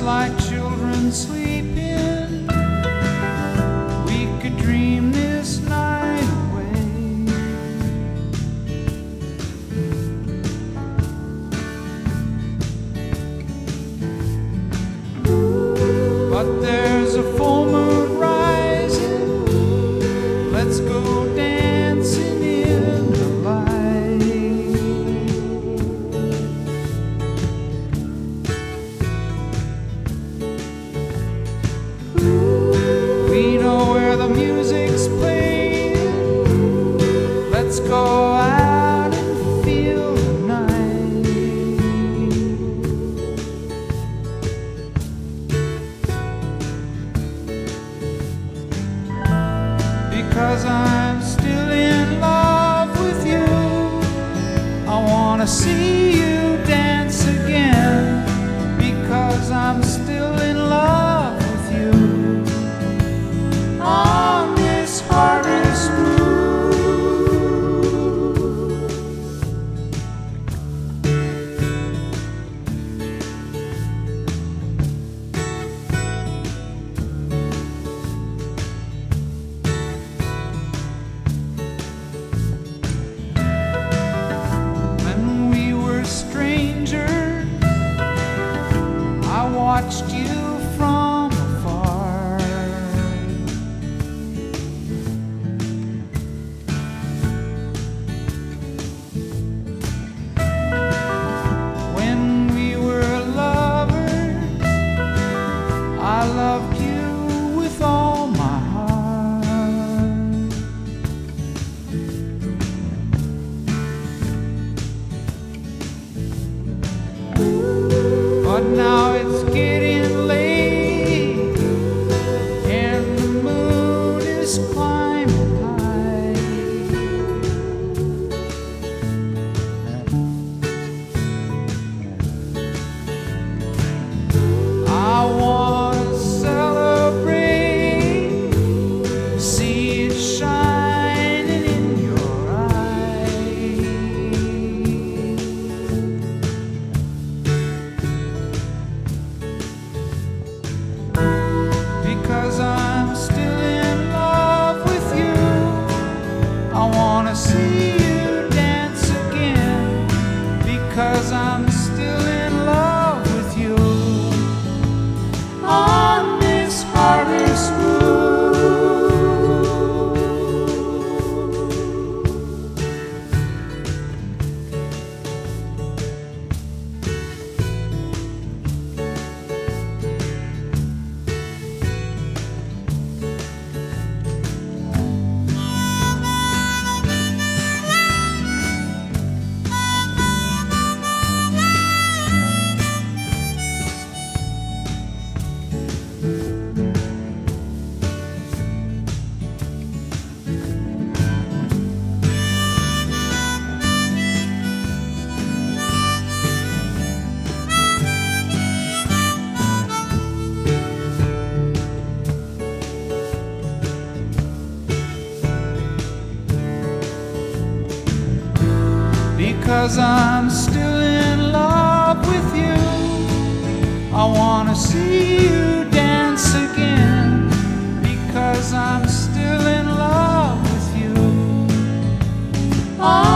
like children sleeping, we could dream this night away. But there's a full moon rising, let's go dancing in the light. We know where the music's playing, let's go out and feel the night. Because I'm still in love with you, I wanna see you dance again. Because I'm still in love with you, on this harvest moon. When we were strangers, I watched you from afar. When we were lovers, I loved you with all my heart. But now it's getting late, and the moon is climbing high. I wanna celebrate, see it shining in your eyes. Because I'm still in love with you, I wanna see you dance again. Because I'm still in love with you, on this harvest moon. Because I'm still in love with you, I wanna see you dance again. Because I'm still in love with you.